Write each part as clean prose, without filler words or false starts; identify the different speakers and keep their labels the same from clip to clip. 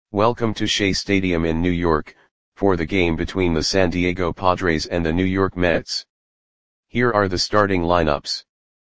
Speaker 1: Welcome to Shea Stadium in New York, for the game between the San Diego Padres and the New York Mets. Here are the starting lineups.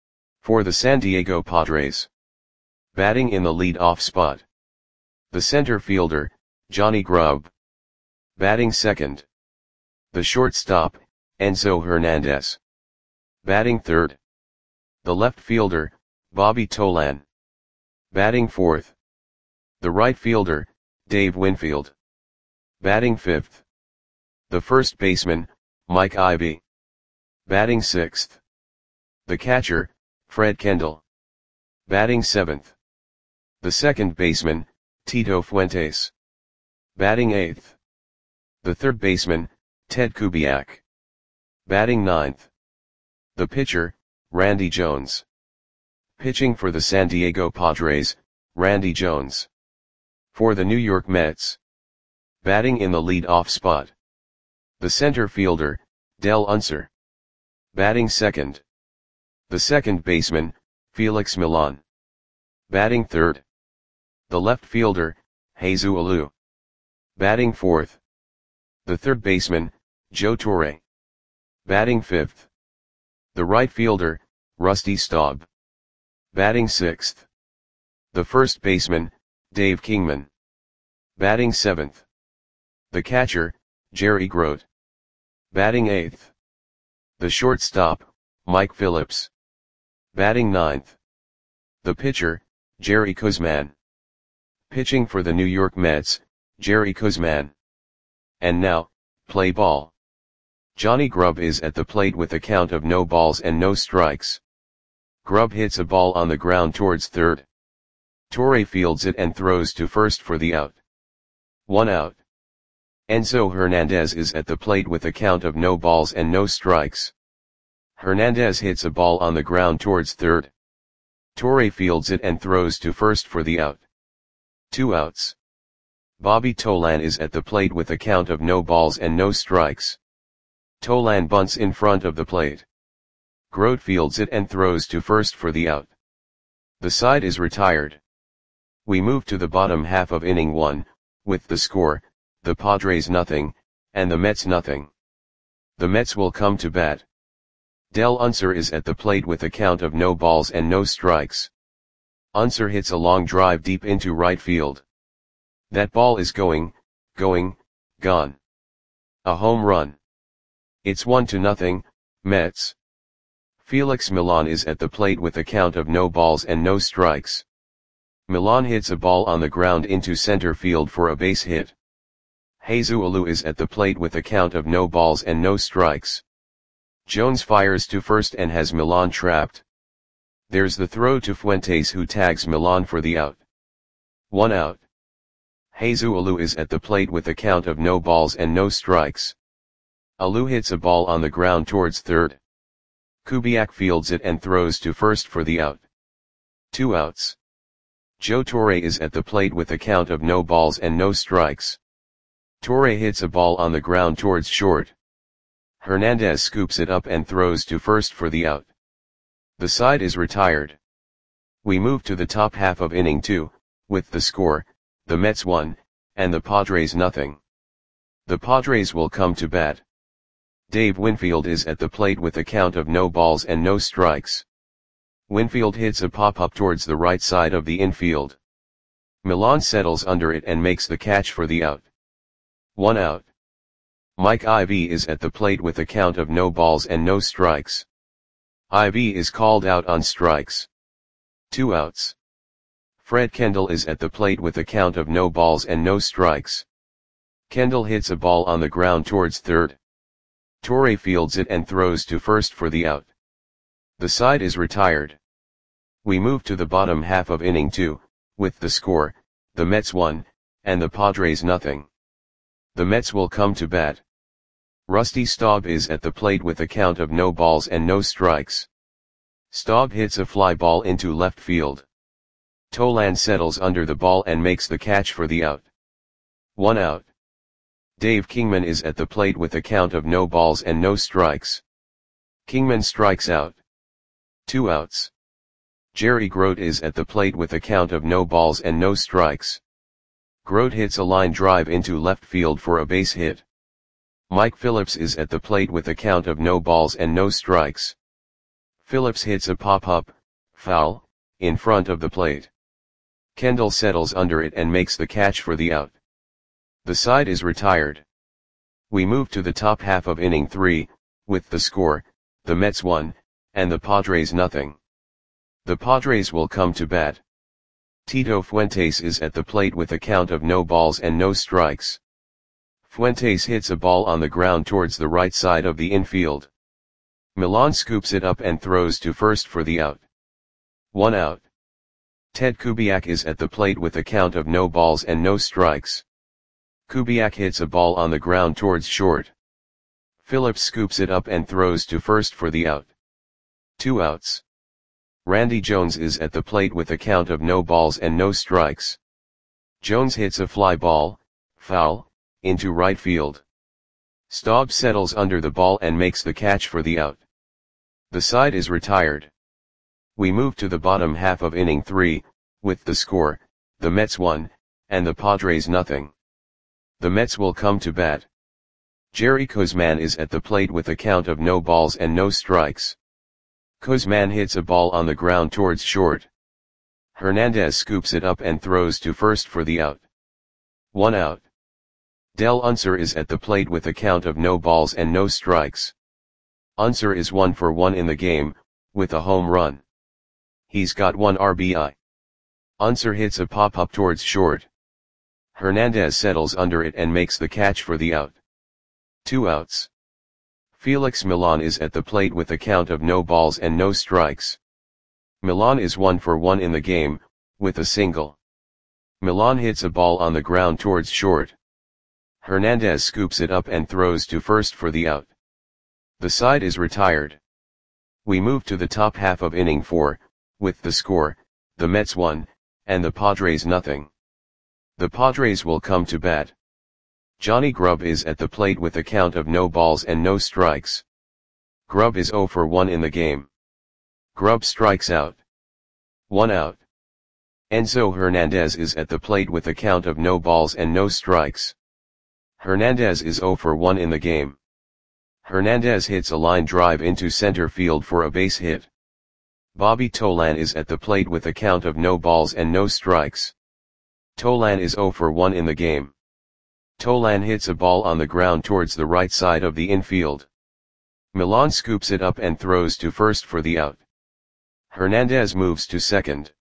Speaker 1: For the San Diego Padres. Batting in the lead-off spot. The center fielder, Johnny Grubb. Batting second. The shortstop, Enzo Hernandez. Batting third. The left fielder, Bobby Tolan. Batting fourth. The right fielder, Dave Winfield. Batting fifth. The first baseman, Mike Ivy. Batting sixth. The catcher, Fred Kendall. Batting seventh. The second baseman, Tito Fuentes. Batting eighth. The third baseman, Ted Kubiak. Batting ninth. The pitcher, Randy Jones. Pitching for the San Diego Padres, Randy Jones. For the New York Mets. Batting in the lead-off spot. The center fielder, Del Unser. Batting second. The second baseman, Felix Millan. Batting third. The left fielder, Jesus Alou. Batting fourth. The third baseman, Joe Torre. Batting fifth. The right fielder, Rusty Staub. Batting sixth. The first baseman, Dave Kingman. Batting seventh. The catcher, Jerry Grote. Batting eighth. The shortstop, Mike Phillips. Batting ninth. The pitcher, Jerry Koosman. Pitching for the New York Mets, Jerry Koosman. And now, play ball. Johnny Grubb is at the plate with a count of no balls and no strikes. Grubb hits a ball on the ground towards third. Torre fields it and throws to first for the out. 1 out. Enzo Hernandez is at the plate with a count of no balls and no strikes. Hernandez hits a ball on the ground towards third. Torre fields it and throws to first for the out. 2 outs. Bobby Tolan is at the plate with a count of no balls and no strikes. Tolan bunts in front of the plate. Grote fields it and throws to first for the out. The side is retired. We move to the bottom half of inning 1, with the score, the Padres nothing, and the Mets nothing. The Mets will come to bat. Del Unser is at the plate with a count of no balls and no strikes. Unser hits a long drive deep into right field. That ball is going, gone. A home run. It's 1-0, Mets. Felix Millan is at the plate with a count of no balls and no strikes. Millan hits a ball on the ground into center field for a base hit. Jesus Alou is at the plate with a count of no balls and no strikes. Jones fires to first and has Millan trapped. There's the throw to Fuentes who tags Millan for the out. 1 out. Jesus Alou is at the plate with a count of no balls and no strikes. Alou hits a ball on the ground towards third. Kubiak fields it and throws to first for the out. 2 outs. Joe Torre is at the plate with a count of no balls and no strikes. Torre hits a ball on the ground towards short. Hernandez scoops it up and throws to first for the out. The side is retired. We move to the top half of inning 2, with the score, the Mets 1, and the Padres nothing. The Padres will come to bat. Dave Winfield is at the plate with a count of no balls and no strikes. Winfield hits a pop-up towards the right side of the infield. Millan settles under it and makes the catch for the out. 1 out. Mike Ivy is at the plate with a count of no balls and no strikes. Ivy is called out on strikes. 2 outs. Fred Kendall is at the plate with a count of no balls and no strikes. Kendall hits a ball on the ground towards third. Torre fields it and throws to first for the out. The side is retired. We move to the bottom half of inning 2, with the score, the Mets 1, and the Padres nothing. The Mets will come to bat. Rusty Staub is at the plate with a count of no balls and no strikes. Staub hits a fly ball into left field. Tolan settles under the ball and makes the catch for the out. 1 out. Dave Kingman is at the plate with a count of no balls and no strikes. Kingman strikes out. 2 outs. Jerry Grote is at the plate with a count of no balls and no strikes. Grote hits a line drive into left field for a base hit. Mike Phillips is at the plate with a count of no balls and no strikes. Phillips hits a pop-up, foul, in front of the plate. Kendall settles under it and makes the catch for the out. The side is retired. We move to the top half of inning 3, with the score, the Mets 1, and the Padres nothing. The Padres will come to bat. Tito Fuentes is at the plate with a count of no balls and no strikes. Fuentes hits a ball on the ground towards the right side of the infield. Milan scoops it up and throws to first for the out. 1 out. Ted Kubiak is at the plate with a count of no balls and no strikes. Kubiak hits a ball on the ground towards short. Phillips scoops it up and throws to first for the out. 2 outs. Randy Jones is at the plate with a count of no balls and no strikes. Jones hits a fly ball, foul, into right field. Staub settles under the ball and makes the catch for the out. The side is retired. We move to the bottom half of inning 3, with the score, the Mets 1, and the Padres nothing. The Mets will come to bat. Jerry Koosman is at the plate with a count of no balls and no strikes. Koosman hits a ball on the ground towards short. Hernandez scoops it up and throws to first for the out. 1 out. Del Unser is at the plate with a count of no balls and no strikes. Unser is 1 for 1 in the game, with a home run. He's got 1 RBI. Unser hits a pop-up towards short. Hernandez settles under it and makes the catch for the out. 2 outs. Felix Milan is at the plate with a count of no balls and no strikes. Milan is 1 for 1 in the game, with a single. Milan hits a ball on the ground towards short. Hernandez scoops it up and throws to first for the out. The side is retired. We move to the top half of inning 4, with the score, the Mets 1, and the Padres nothing. The Padres will come to bat. Johnny Grubb is at the plate with a count of no balls and no strikes. Grubb is 0 for 1 in the game. Grubb strikes out. 1 out. Enzo Hernandez is at the plate with a count of no balls and no strikes. Hernandez is 0 for 1 in the game. Hernandez hits a line drive into center field for a base hit. Bobby Tolan is at the plate with a count of no balls and no strikes. Tolan is 0 for 1 in the game. Tolan hits a ball on the ground towards the right side of the infield. Milan scoops it up and throws to first for the out. Hernandez moves to second.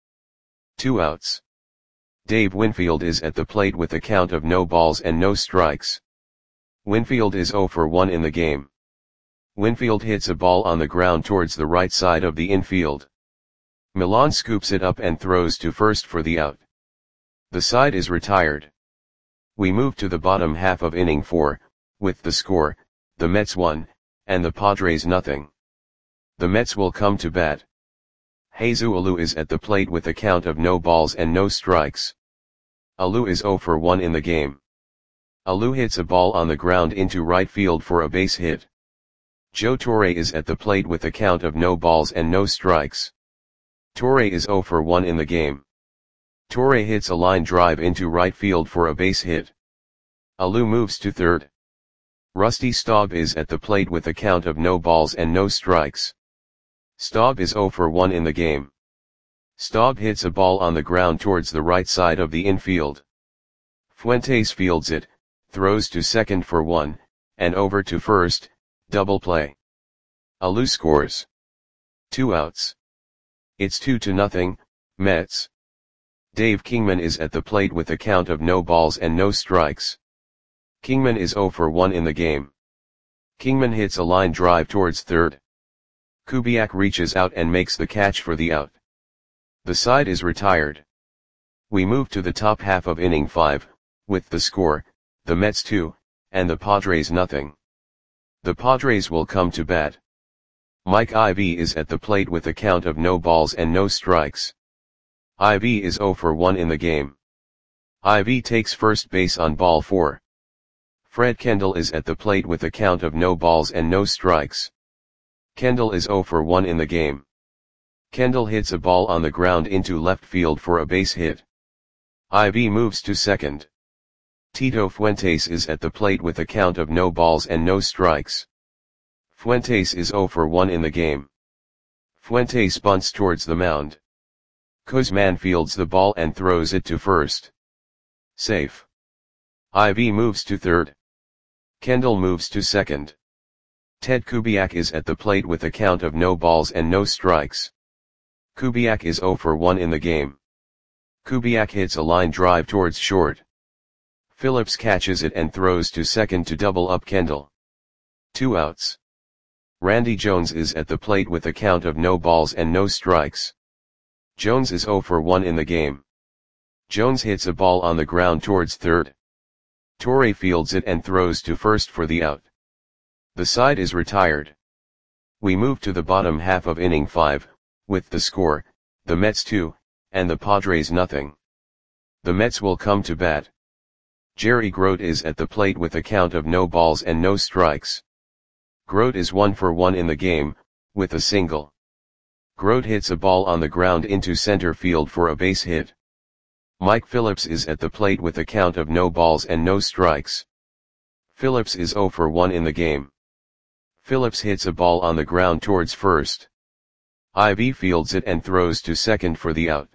Speaker 1: 2 outs. Dave Winfield is at the plate with a count of no balls and no strikes. Winfield is 0 for 1 in the game. Winfield hits a ball on the ground towards the right side of the infield. Milan scoops it up and throws to first for the out. The side is retired. We move to the bottom half of inning 4, with the score, the Mets 1, and the Padres nothing. The Mets will come to bat. Jesus Alou is at the plate with a count of no balls and no strikes. Alou is 0 for 1 in the game. Alou hits a ball on the ground into right field for a base hit. Joe Torre is at the plate with a count of no balls and no strikes. Torre is 0 for 1 in the game. Torre hits a line drive into right field for a base hit. Alou moves to third. Rusty Staub is at the plate with a count of no balls and no strikes. Staub is 0 for 1 in the game. Staub hits a ball on the ground towards the right side of the infield. Fuentes fields it, throws to second for 1, and over to first, double play. Alou scores. 2 outs. It's 2-0, Mets. Dave Kingman is at the plate with a count of no balls and no strikes. Kingman is 0 for 1 in the game. Kingman hits a line drive towards third. Kubiak reaches out and makes the catch for the out. The side is retired. We move to the top half of inning 5, with the score, the Mets 2, and the Padres nothing. The Padres will come to bat. Mike Ivy is at the plate with a count of no balls and no strikes. Ivy is 0 for 1 in the game. Ivy takes first base on ball 4. Fred Kendall is at the plate with a count of no balls and no strikes. Kendall is 0 for 1 in the game. Kendall hits a ball on the ground into left field for a base hit. Ivy moves to second. Tito Fuentes is at the plate with a count of no balls and no strikes. Fuentes is 0 for 1 in the game. Fuentes bunts towards the mound. Guzman fields the ball and throws it to first. Safe. Ivy moves to third. Kendall moves to second. Ted Kubiak is at the plate with a count of no balls and no strikes. Kubiak is 0 for 1 in the game. Kubiak hits a line drive towards short. Phillips catches it and throws to second to double up Kendall. 2 outs. Randy Jones is at the plate with a count of no balls and no strikes. Jones is 0 for 1 in the game. Jones hits a ball on the ground towards third. Torre fields it and throws to first for the out. The side is retired. We move to the bottom half of inning 5, with the score, the Mets 2, and the Padres nothing. The Mets will come to bat. Jerry Grote is at the plate with a count of no balls and no strikes. Grote is 1 for 1 in the game, with a single. Grote hits a ball on the ground into center field for a base hit. Mike Phillips is at the plate with a count of no balls and no strikes. Phillips is 0 for 1 in the game. Phillips hits a ball on the ground towards first. Ivy fields it and throws to second for the out.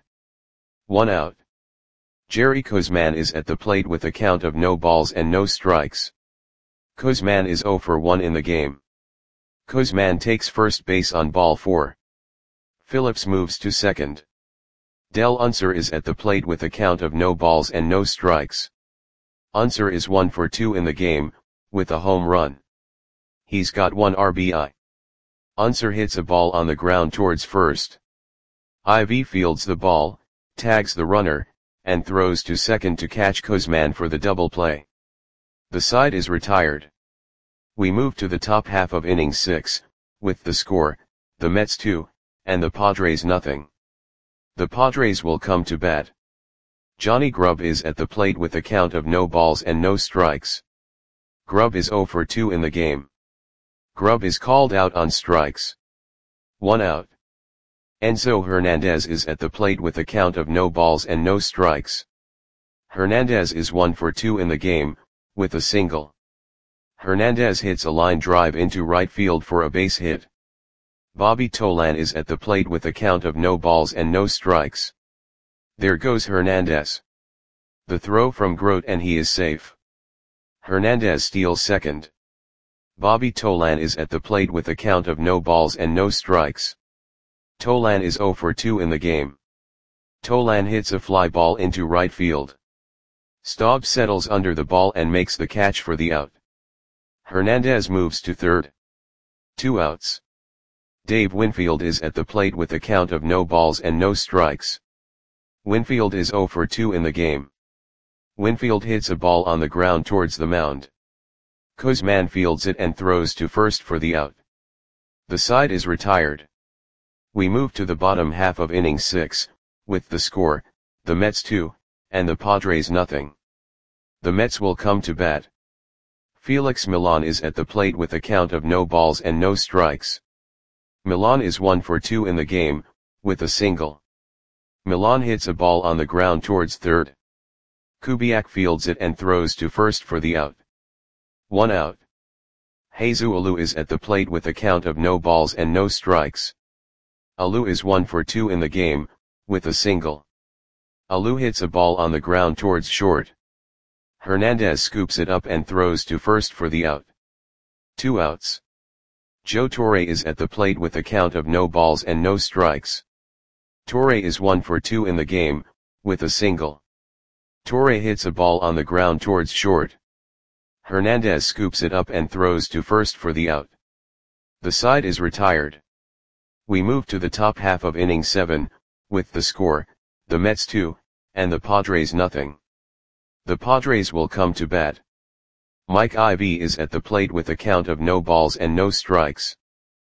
Speaker 1: 1 out. Jerry Guzman is at the plate with a count of no balls and no strikes. Guzman is 0 for 1 in the game. Guzman takes first base on ball 4. Phillips moves to second. Del Unser is at the plate with a count of no balls and no strikes. Unser is 1 for 2 in the game, with a home run. He's got 1 RBI. Unser hits a ball on the ground towards first. Ivy fields the ball, tags the runner, and throws to second to catch Guzman for the double play. The side is retired. We move to the top half of inning 6, with the score, the Mets 2, and the Padres nothing. The Padres will come to bat. Johnny Grubb is at the plate with a count of no balls and no strikes. Grubb is 0 for 2 in the game. Grubb is called out on strikes. 1 out. Enzo Hernandez is at the plate with a count of no balls and no strikes. Hernandez is 1 for 2 in the game, with a single. Hernandez hits a line drive into right field for a base hit. Bobby Tolan is at the plate with a count of no balls and no strikes. There goes Hernandez. The throw from Grote and he is safe. Hernandez steals second. Bobby Tolan is at the plate with a count of no balls and no strikes. Tolan is 0 for 2 in the game. Tolan hits a fly ball into right field. Staub settles under the ball and makes the catch for the out. Hernandez moves to third. 2 outs. Dave Winfield is at the plate with a count of no balls and no strikes. Winfield is 0 for 2 in the game. Winfield hits a ball on the ground towards the mound. Guzman fields it and throws to first for the out. The side is retired. We move to the bottom half of inning 6, with the score, the Mets 2, and the Padres nothing. The Mets will come to bat. Felix Millan is at the plate with a count of no balls and no strikes. Millan is 1 for 2 in the game, with a single. Millan hits a ball on the ground towards third. Kubiak fields it and throws to first for the out. 1 out. Jesus Alou is at the plate with a count of no balls and no strikes. Alou is 1 for 2 in the game, with a single. Alou hits a ball on the ground towards short. Hernandez scoops it up and throws to first for the out. 2 outs. Joe Torre is at the plate with a count of no balls and no strikes. Torre is 1 for 2 in the game, with a single. Torre hits a ball on the ground towards short. Hernandez scoops it up and throws to first for the out. The side is retired. We move to the top half of inning 7, with the score, the Mets 2, and the Padres nothing. The Padres will come to bat. Mike Ivy is at the plate with a count of no balls and no strikes.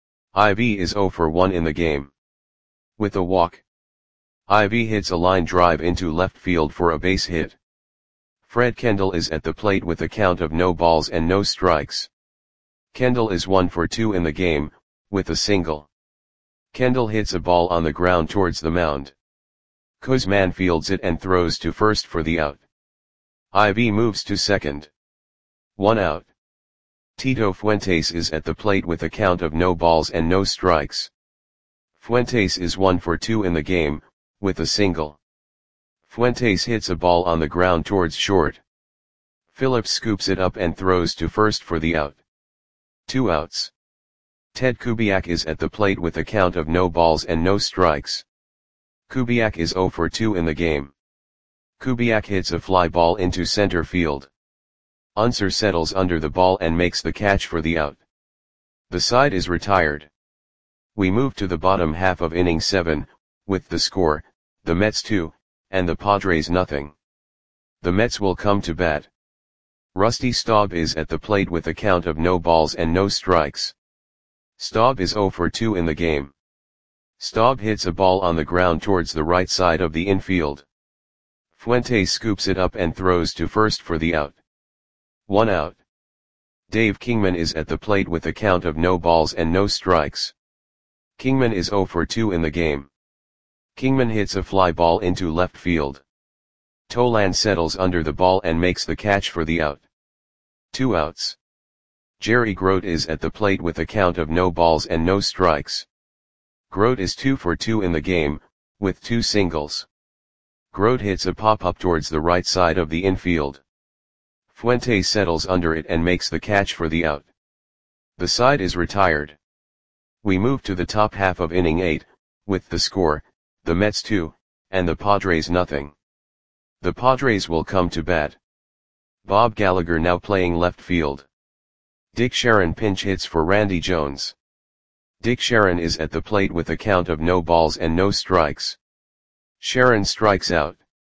Speaker 1: Ivy is 0 for 1 in the game. With a walk. Ivy hits a line drive into left field for a base hit. Fred Kendall is at the plate with a count of no balls and no strikes. Kendall is 1 for 2 in the game, with a single. Kendall hits a ball on the ground towards the mound. Guzman fields it and throws to first for the out. IB moves to second. 1 out. Tito Fuentes is at the plate with a count of no balls and no strikes. Fuentes is 1 for 2 in the game, with a single. Fuentes hits a ball on the ground towards short. Phillips scoops it up and throws to first for the out. 2 outs. Ted Kubiak is at the plate with a count of no balls and no strikes. Kubiak is 0 for 2 in the game. Kubiak hits a fly ball into center field. Unser settles under the ball and makes the catch for the out. The side is retired. We move to the bottom half of inning 7, with the score, the Mets 2, and the Padres nothing. The Mets will come to bat. Rusty Staub is at the plate with a count of no balls and no strikes. Staub is 0 for 2 in the game. Staub hits a ball on the ground towards the right side of the infield. Fuentes scoops it up and throws to first for the out. 1 out. Dave Kingman is at the plate with a count of no balls and no strikes. Kingman is 0 for 2 in the game. Kingman hits a fly ball into left field. Tolan settles under the ball and makes the catch for the out. 2 outs. Jerry Grote is at the plate with a count of no balls and no strikes. Grote is 2 for 2 in the game, with 2 singles. Grote hits a pop-up towards the right side of the infield. Fuentes settles under it and makes the catch for the out. The side is retired. We move to the top half of inning 8, with the score, the Mets 2, and the Padres nothing. The Padres will come to bat. Bob Gallagher now playing left field. Dick Sharon pinch hits for Randy Jones. Dick Sharon is at the plate with a count of no balls and no strikes. Sharon strikes out.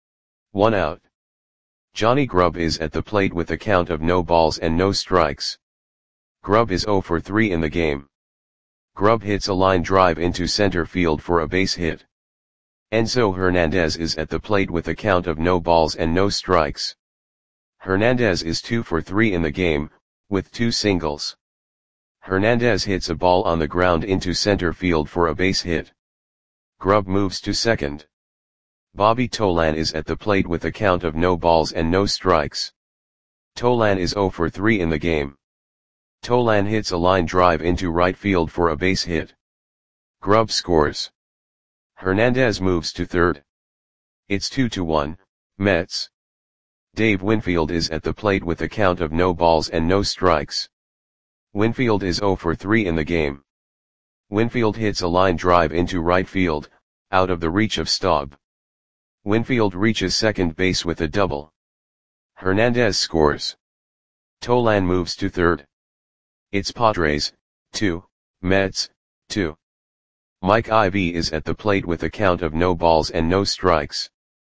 Speaker 1: 1 out. Johnny Grubb is at the plate with a count of no balls and no strikes. Grubb is 0 for 3 in the game. Grubb hits a line drive into center field for a base hit. Enzo Hernandez is at the plate with a count of no balls and no strikes. Hernandez is 2 for 3 in the game, with 2 singles. Hernandez hits a ball on the ground into center field for a base hit. Grubb moves to second. Bobby Tolan is at the plate with a count of no balls and no strikes. Tolan is 0 for 3 in the game. Tolan hits a line drive into right field for a base hit. Grubb scores. Hernandez moves to third. It's 2-1, Mets. Dave Winfield is at the plate with a count of no balls and no strikes. Winfield is 0 for 3 in the game. Winfield hits a line drive into right field, out of the reach of Staub. Winfield reaches second base with a double. Hernandez scores. Tolan moves to third. It's Padres, 2, Mets, 2. Mike Ivy is at the plate with a count of no balls and no strikes.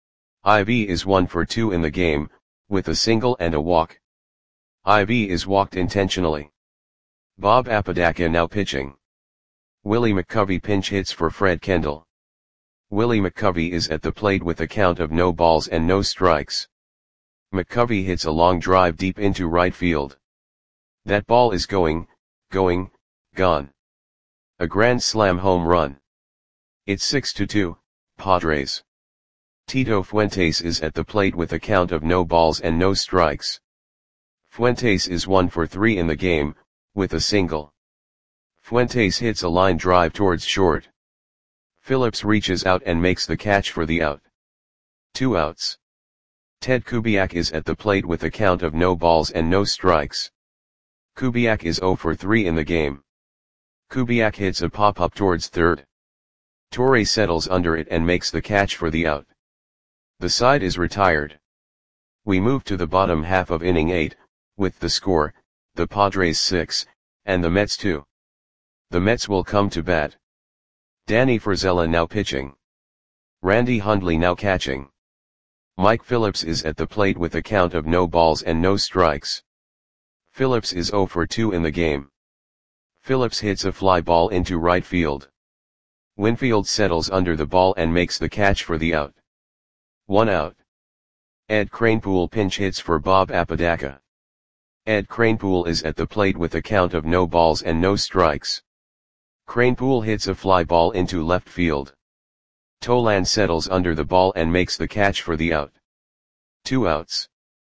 Speaker 1: Ivy is 1 for 2 in the game, with a single and a walk. Ivy is walked intentionally. Bob Apodaca now pitching. Willie McCovey pinch hits for Fred Kendall. Willie McCovey is at the plate with a count of no balls and no strikes. McCovey hits a long drive deep into right field. That ball is gone. A grand slam home run. It's 6-2, Padres. Tito Fuentes is at the plate with a count of no balls and no strikes. Fuentes is 1 for 3 in the game, with a single. Fuentes hits a line drive towards short. Phillips reaches out and makes the catch for the out. 2 outs. Ted Kubiak is at the plate with a count of no balls and no strikes. Kubiak is 0 for 3 in the game. Kubiak hits a pop-up towards third. Torre settles under it and makes the catch for the out. The side is retired. We move to the bottom half of inning 8, with the score, the Padres 6, and the Mets 2. The Mets will come to bat. Danny Frizella now pitching. Randy Hundley now catching. Mike Phillips is at the plate with a count of no balls and no strikes. Phillips is 0 for 2 in the game. Phillips hits a fly ball into right field. Winfield settles under the ball and makes the catch for the out. 1 out. Ed Kranepool pinch hits for Bob Apodaca. Ed Kranepool is at the plate with a count of no balls and no strikes. Kranepool hits a fly ball into left field. Tolan settles under the ball and makes the catch for the out. 2 outs.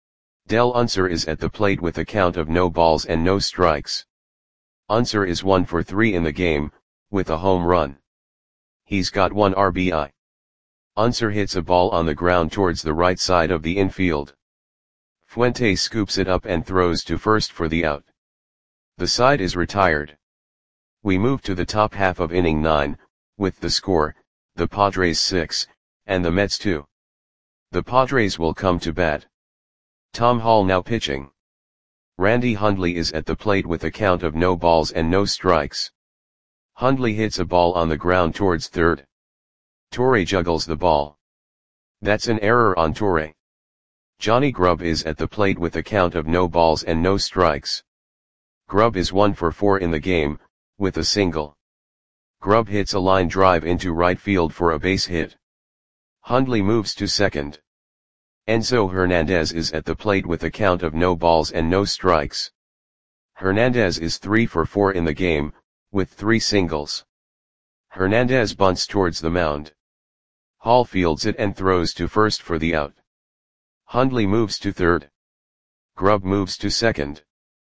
Speaker 1: Del Unser is at the plate with a count of no balls and no strikes. Unser is 1 for 3 in the game, with a home run. He's got 1 RBI. Unser hits a ball on the ground towards the right side of the infield. Fuentes scoops it up and throws to first for the out. The side is retired. We move to the top half of inning 9, with the score, the Padres 6, and the Mets 2. The Padres will come to bat. Tom Hall now pitching. Randy Hundley is at the plate with a count of no balls and no strikes. Hundley hits a ball on the ground towards third. Torre juggles the ball. That's an error on Torre. Johnny Grubb is at the plate with a count of no balls and no strikes. Grubb is 1 for 4 in the game, with a single. Grubb hits a line drive into right field for a base hit. Hundley moves to second. Enzo Hernandez is at the plate with a count of no balls and no strikes. Hernandez is 3 for 4 in the game, with 3 singles. Hernandez bunts towards the mound. Hall fields it and throws to first for the out. Hundley moves to third. Grubb moves to second.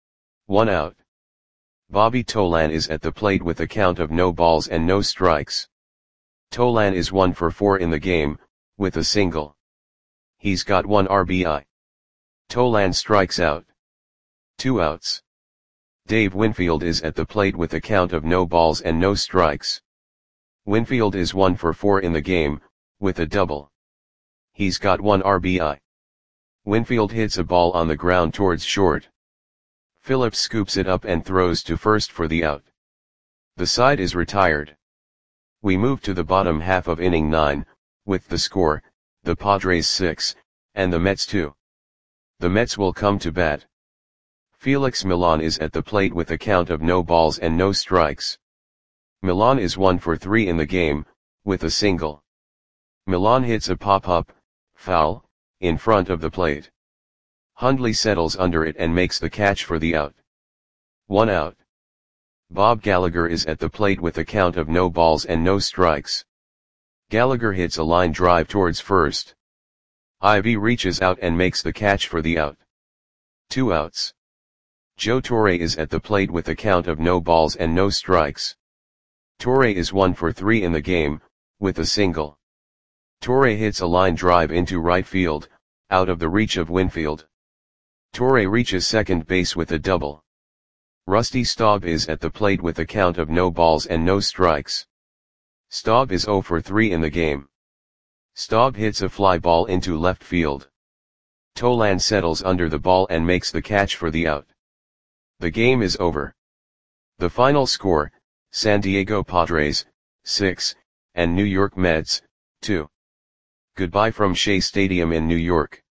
Speaker 1: 1 out. Bobby Tolan is at the plate with a count of no balls and no strikes. Tolan is 1 for 4 in the game, with a single. He's got 1 RBI. Tolan strikes out. 2 outs. Dave Winfield is at the plate with a count of no balls and no strikes. Winfield is 1 for 4 in the game, with a double. He's got 1 RBI. Winfield hits a ball on the ground towards short. Phillips scoops it up and throws to first for the out. The side is retired. We move to the bottom half of inning 9, with the score, the Padres 6, and the Mets 2. The Mets will come to bat. Felix Millan is at the plate with a count of no balls and no strikes. Millan is 1 for 3 in the game, with a single. Millan hits a pop-up, foul, in front of the plate. Hundley settles under it and makes the catch for the out. 1 out. Bob Gallagher is at the plate with a count of no balls and no strikes. Gallagher hits a line drive towards first. Ivy reaches out and makes the catch for the out. 2 outs. Joe Torre is at the plate with a count of no balls and no strikes. Torre is 1 for 3 in the game, with a single. Torre hits a line drive into right field, out of the reach of Winfield. Torre reaches second base with a double. Rusty Staub is at the plate with a count of no balls and no strikes. Staub is 0 for 3 in the game. Staub hits a fly ball into left field. Tolan settles under the ball and makes the catch for the out. The game is over. The final score, San Diego Padres, 6, and New York Mets, 2. Goodbye from Shea Stadium in New York.